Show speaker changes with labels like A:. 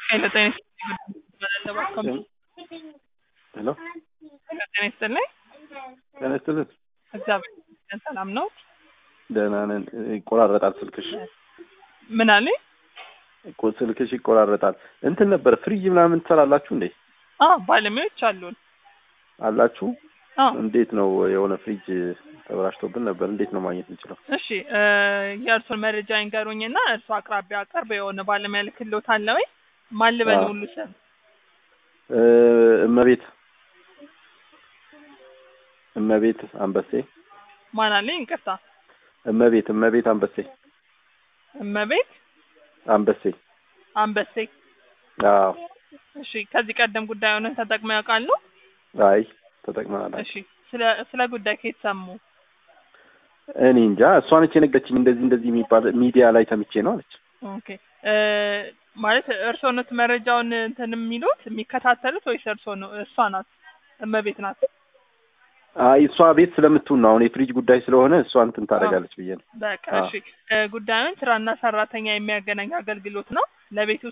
A: ሄሎ ጤና
B: ሄሎ
A: ይስጥልኝ።
B: ጤና ይስጥልኝ።
A: እግዚአብሔር ይመስገን ሰላም ነው።
B: ደህና ነን። ይቆራረጣል ስልክሽ።
A: ምን አለኝ?
B: ስልክሽ ይቆራረጣል። እንትን ነበር ፍሪጅ ምናምን ትሰራላችሁ እንዴ?
A: ባለሙያዎች አሉን።
B: አላችሁ? እንዴት ነው? የሆነ ፍሪጅ ተበላሽቶብን ነበር። እንዴት ነው ማግኘት እንችላለን?
A: እሺ የእርሶን መረጃ ይንገሩኝና እርሶ አቅራቢያ ቅርብ የሆነ ባለሙያ ልክልዎታል ወይ? ማን ልበል ሁሉ ስም?
B: እመቤት አንበሴ።
A: ማን አለኝ? ይቅርታ።
B: እመቤት አንበሴ።
A: እመቤት አንበሴ።
B: አዎ።
A: እሺ ከዚህ ቀደም ጉዳዩን ተጠቅመው ያውቃሉ?
B: አይ ተጠቅመናል።
A: እሺ ስለ ጉዳይ ከየት ሰሙ?
B: እኔ እንጃ። እሷ ነች የነገረችኝ። እንደዚህ የሚባል ሚዲያ ላይ ሰምቼ ነው አለች።
A: ኦኬ ማለት እርስዎ ነው መረጃውን እንትን የሚሉት የሚከታተሉት ወይስ እርስዎ ነው? እሷ ናት እመቤት ናት?
B: አይ እሷ ቤት ስለምትውል ነው። አሁን የፍሪጅ ጉዳይ ስለሆነ እሷ እንትን ታደርጋለች ብዬ ነው።
A: በቃ እሺ ጉዳዩን ስራና ሰራተኛ የሚያገናኝ አገልግሎት ነው። ለቤት